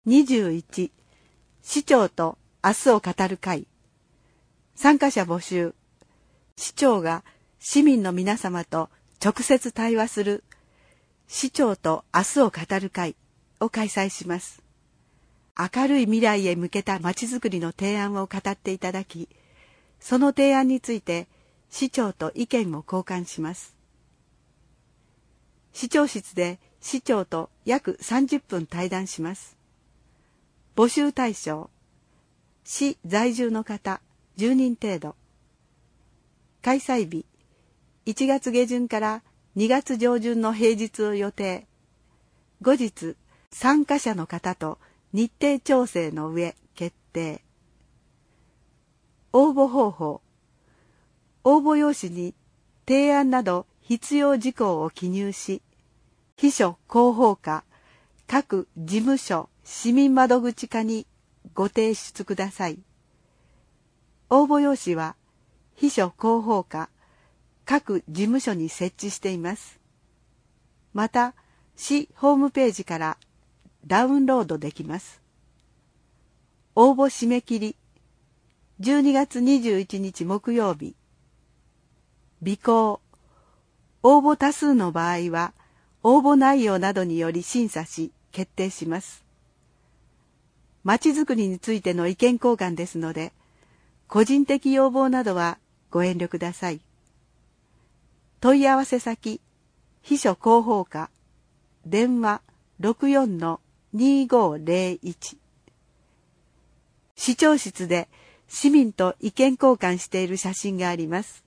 21、市長と明日を語る会。参加者募集。市長が市民の皆様と直接対話する市長と明日を語る会を開催します。明るい未来へ向けたまちづくりの提案を語っていただき、その提案について市長と意見を交換します。市長室で市長と約30分対談します。募集対象、市在住の方10人程度。開催日、1月下旬から2月上旬の平日を予定。後日、参加者の方と日程調整の上決定。応募方法。応募用紙に提案など必要事項を記入し、秘書広報課、各事務所市民窓口課にご提出ください。応募用紙は秘書広報課、各事務所に設置しています。また、市ホームページからダウンロードできます。応募締め切り、12月21日木曜日。備考。応募多数の場合は、応募内容などにより審査し、決定します。まちづくりについての意見交換ですので、個人的要望などはご遠慮ください。問い合わせ先、秘書広報課、電話 64-2501。市長室で市民と意見交換している写真があります。